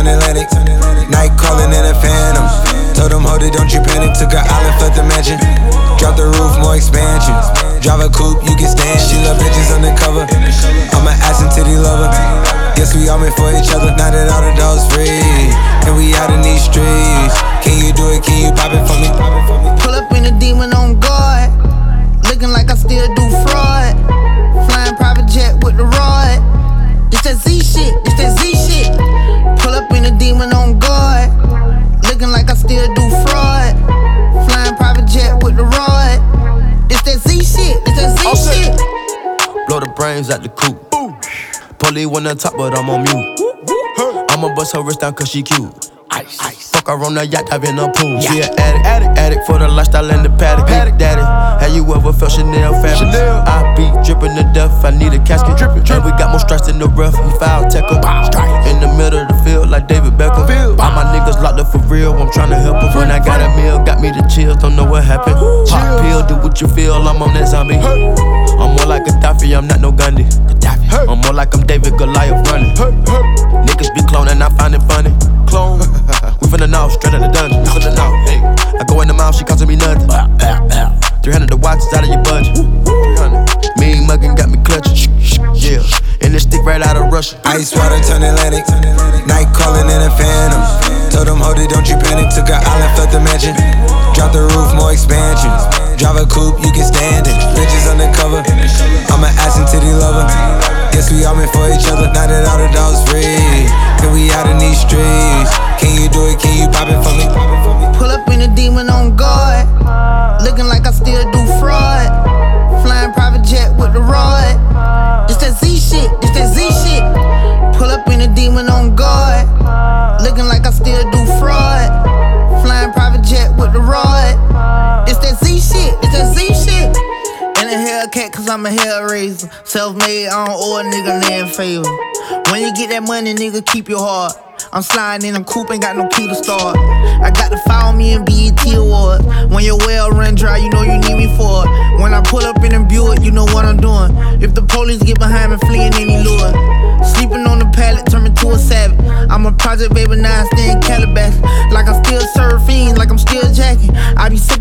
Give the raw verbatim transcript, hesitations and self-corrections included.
turn Atlantic. Night calling in a phantom. Told them, hold it, don't you panic. Took an island, left the mansion. Drop the roof, more expansion. Drive a coupe, you can stand. She love bitches undercover. I'm an ass and titty lover. Yes, we all meant for each other. Now that all the dogs free, and we out in these streets. Can you do it? Can you pop it for me? Pull up in a demon on guard. Looking like I still do fraud. Flying private jet with the rod. This that Z shit, this that Z shit. Pull up in a demon on guard. Looking like I still do fraud. Flying private jet with the rod. This that Z shit, this that Z oh, shit. Blow the brains out the coop. Police on the top, but I'm on mute. I'ma bust her wrist down cause she cute. Ice, ice. Fuck her on the yacht, I've in a pool. She an addict, addict, addict for the lifestyle and the paddock. Paddock, daddy, have you ever felt Chanel fabric? Chanel. I be dripping to death, I need a casket. Drippin', drippin'. And we got more strikes in the rough, we foul tech em. In the middle of the field like David Beckham. Field. All my niggas locked up for real, I'm tryna help em. When I got a meal, got me the chills, don't know what happened. Pop pill, do what you feel, I'm on that zombie. Hey. I'm more like Gaddafi, I'm not no Gandhi. Hey. I'm more like I'm David Goliath running. Hey. Hey. Niggas be cloning, I find it funny. Clone. We finna know, straight out the dungeon. We finna know. Hey. I go in the mouth, she costing me nothing. three hundred the watch is out of your budget. three hundred. Mean muggin' got me clutching. Yeah. And this stick right out of Russia. Ice water turn Atlantic. Night calling in a phantom. Told them, hold it, don't you panic. Took an island, left the mansion. Drop the roof, more expansion. Drive a coupe, you can stand it. Bitches undercover. I'm an ass and titty lover. Yes, we all meant for each other. Now that all the dogs free, and we out in these streets. Can you do it? Can you pop it for me? Pull up in a demon on guard. Looking like I still do fraud. Flying private jet with the rod. This that Z shit, this that Z shit. Pull up in a demon on guard. Looking like I still do fraud. Flying private jet with the rod. This that Z shit, this that Z shit. And a Hellcat cause I'm a hellraiser. Self-made, I don't owe a nigga land favor. When you get that money, nigga, keep your heart. I'm sliding in a coupe, ain't got no key to start. I got to follow me in B E T Awards. When your well run dry, you know you need me for it. When I pull up in a Buick, you know what I'm doing. If the police get behind me, fleeing any lure. Sleeping on the pallet, turn me to a savage. I'm a project baby, now I stay in Calabash. Like I still serve fiends, like I'm still jacking. I be sick